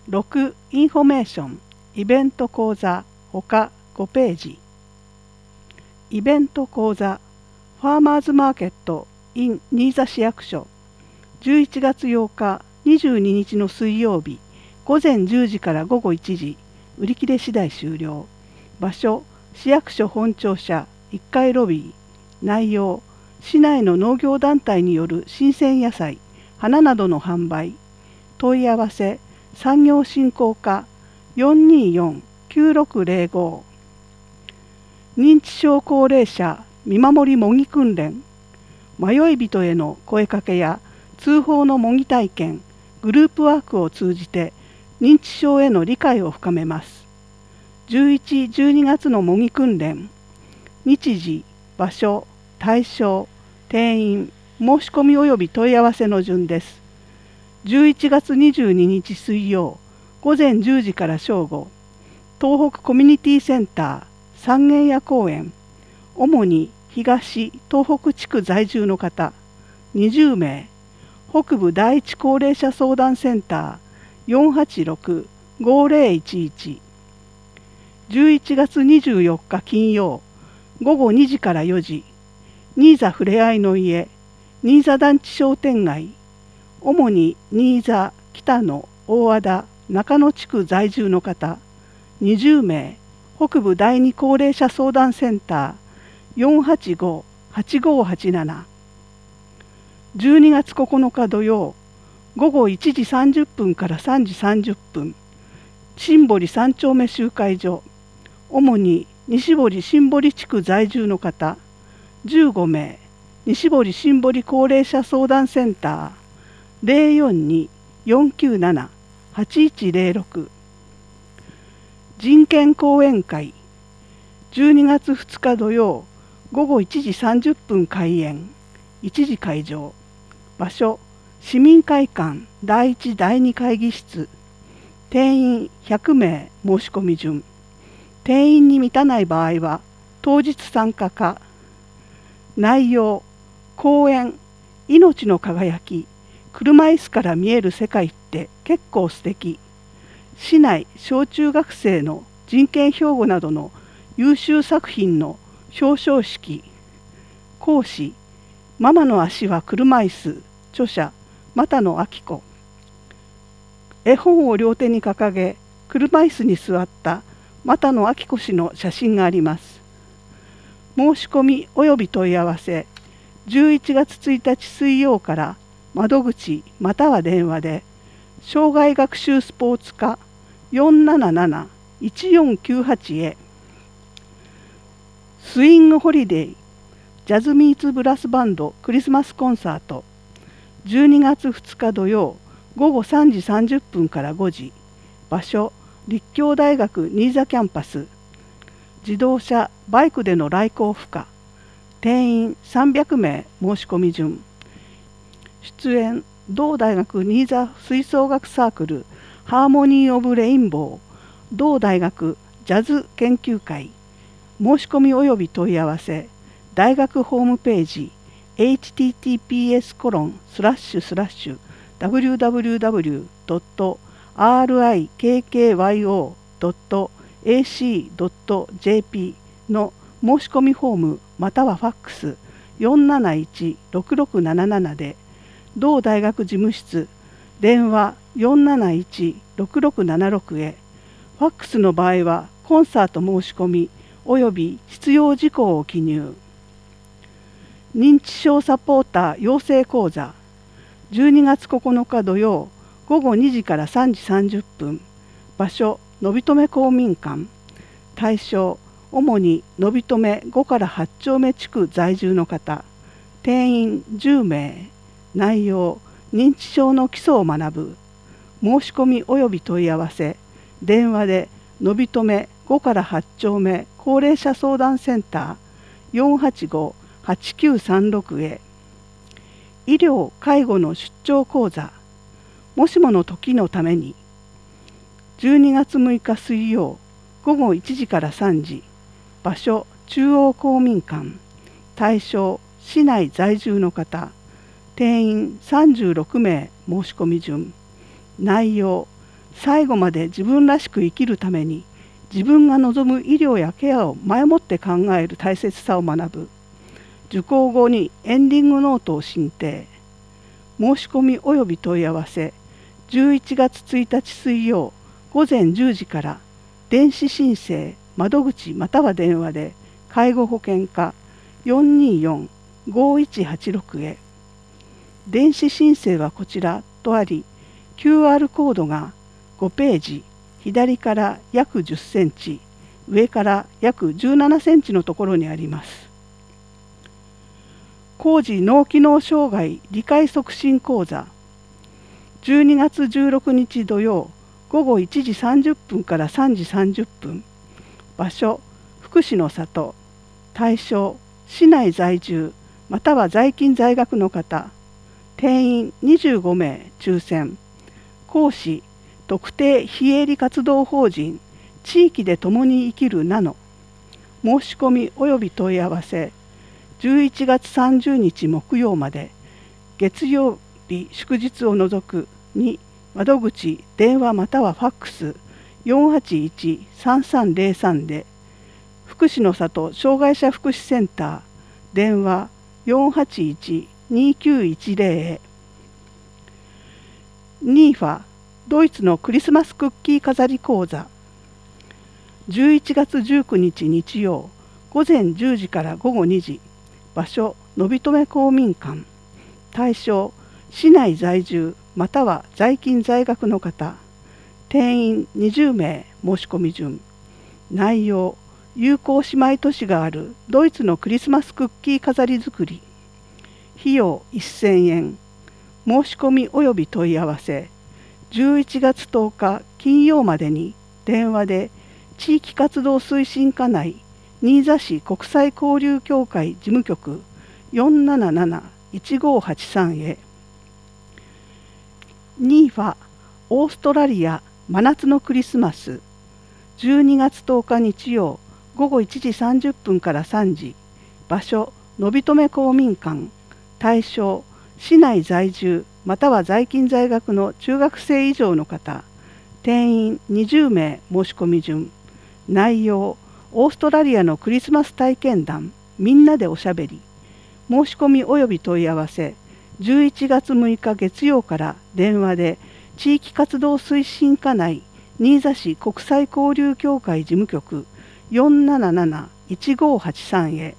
6インフォメーションイベント講座ほか5ページ。イベント講座ファーマーズマーケット in 新座市役所11月8日22日の水曜日午前10時から午後1時、売り切れ次第終了。場所市役所本庁舎1階ロビー。内容市内の農業団体による新鮮野菜花などの販売。問い合わせ産業振興課 424-9605。 認知症高齢者見守り模擬訓練。迷い人への声かけや通報の模擬体験、グループワークを通じて認知症への理解を深めます。11、12月の模擬訓練。日時、場所、対象、定員、申し込み及び問い合わせの順です。11月22日水曜午前10時から正午、東北コミュニティセンター三軒屋公園。主に東・東北地区在住の方20名。北部第一高齢者相談センター 486-5011。11月24日金曜午後2時から4時、新座ふれあいの家新座団地商店街。主に新座、北野、大和田、中野地区在住の方20名。北部第二高齢者相談センター 485-8587。12月9日土曜午後1時30分から3時30分、新堀三丁目集会所。主に西堀新堀地区在住の方15名。西堀新堀高齢者相談センター 042-497-8106。人権講演会。12月2日土曜午後1時30分開演、1時会場。場所市民会館第1第2会議室。定員100名。申し込み順。定員に満たない場合は当日参加か。内容講演命の輝き、車椅子から見える世界って結構素敵。市内小中学生の人権標語などの優秀作品の表彰式。講師ママの足は車椅子。著者又野明子。絵本を両手に掲げ車椅子に座った又野明子氏の写真があります。申し込み及び問い合わせ11月1日水曜から窓口または電話で障害学習スポーツ課 477-1498 へ。スイングホリデージャズミーツブラスバンドクリスマスコンサート。12月2日土曜午後3時30分から5時。場所立教大学新座キャンパス。自動車・バイクでの来校不可。定員300名。申し込み順。出演同大学新座吹奏楽サークルハーモニー・オブ・レインボー。同大学ジャズ研究会。申し込み及び問い合わせ大学ホームページ https://www.rikkyo.ac.jp の申し込みフォームまたはファックス 471-6677 で、同大学事務室電話 471-6676 へ。ファックスの場合はコンサート申し込み及び必要事項を記入。認知症サポーター養成講座。12月9日土曜午後2時から3時30分。場所のびとめ公民館。対象主にのびとめ5から8丁目地区在住の方。定員10名。内容認知症の基礎を学ぶ。申し込み及び問い合わせ電話でのびとめ5から8丁目高齢者相談センター 485-8936 へ。医療・介護の出張講座。もしもの時のために。12月6日水曜午後1時から3時。場所中央公民館。対象市内在住の方。定員36名。申し込み順。内容最後まで自分らしく生きるために自分が望む医療やケアを前もって考える大切さを学ぶ。受講後にエンディングノートを進呈。申し込み及び問い合わせ11月1日水曜午前10時から電子申請窓口または電話で介護保険課 424-5186 へ。電子申請はこちらとあり、QR コードが5ページ左から約10センチ上から約17センチのところにあります。高次脳機能障害理解促進講座12月16日土曜午後1時30分から3時30分。場所福祉の里。対象市内在住または在勤在学の方。定員25名抽選。講師特定非営利活動法人地域で共に生きるナノ。申し込み及び問い合わせ11月30日木曜まで。月曜日祝日を除く2窓口電話またはファックス 481-3303 で。福祉の里障害者福祉センター電話 481-2910 へ。NIFA ドイツのクリスマスクッキー飾り講座11月19日日曜午前10時から午後2時。場所のびとめ公民館。対象市内在住または在勤在学の方。定員20名申し込み順。内容友好姉妹都市があるドイツのクリスマスクッキー飾り作り。費用1000円。申し込み及び問い合わせ11月10日金曜までに電話で地域活動推進課内新座市国際交流協会事務局 477-1583 へ。NIFA オーストラリア真夏のクリスマス12月10日日曜午後1時30分から3時。場所のびとめ公民館。対象市内在住または在勤在学の中学生以上の方。定員20名申し込み順。内容オーストラリアのクリスマス体験談みんなでおしゃべり。申し込み及び問い合わせ11月6日月曜から電話で地域活動推進課内新座市国際交流協会事務局 477-1583 へ。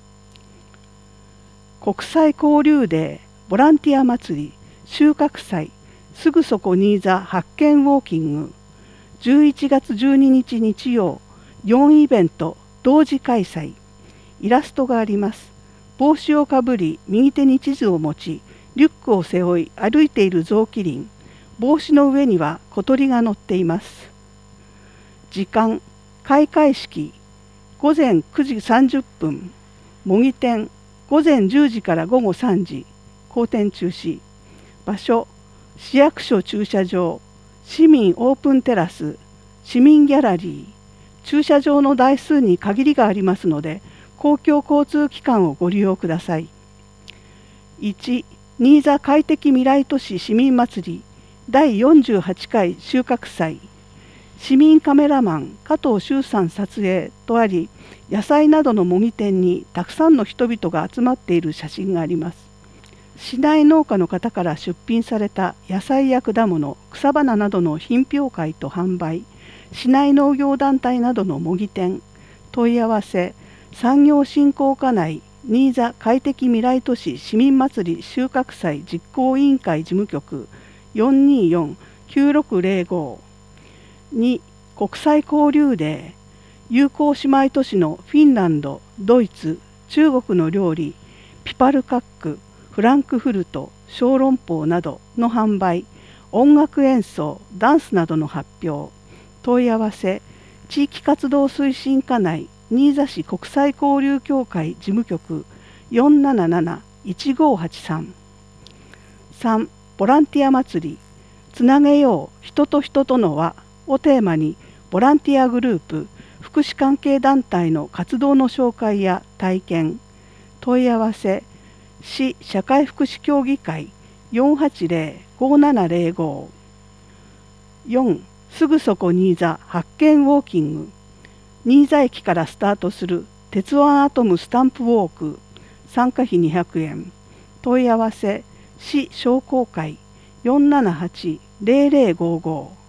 国際交流デーボランティア祭り収穫祭すぐそこ新座発見ウォーキング11月12日日曜4イベント同時開催。イラストがあります。帽子をかぶり右手に地図を持ちリュックを背負い歩いている象麒麟。帽子の上には小鳥が乗っています。時間開会式午前9時30分。模擬店午前10時から午後3時。後店中止。場所市役所駐車場市民オープンテラス市民ギャラリー。駐車場の台数に限りがありますので公共交通機関をご利用ください。1新座快適未来都市市民祭り第48回収穫祭。市民カメラマン加藤修さん撮影とあり、野菜などの模擬店にたくさんの人々が集まっている写真があります。市内農家の方から出品された野菜や果物草花などの品評会と販売。市内農業団体などの模擬店。問い合わせ産業振興課内新座快適未来都市市民祭り収穫祭実行委員会事務局 424-9605。 2国際交流デー友好姉妹都市のフィンランドドイツ中国の料理ピパルカックフランクフルト小籠包などの販売。音楽演奏ダンスなどの発表。問い合わせ地域活動推進課内新座市国際交流協会事務局 477-1583。 3ボランティア祭りつなげよう人と人との輪をテーマにボランティアグループ福祉関係団体の活動の紹介や体験。問い合わせ市社会福祉協議会 480-5705。 4 すぐそこ新座発見ウォーキング、新座駅からスタートする鉄腕アトムスタンプウォーク、参加費200円、問い合わせ市商工会478-0055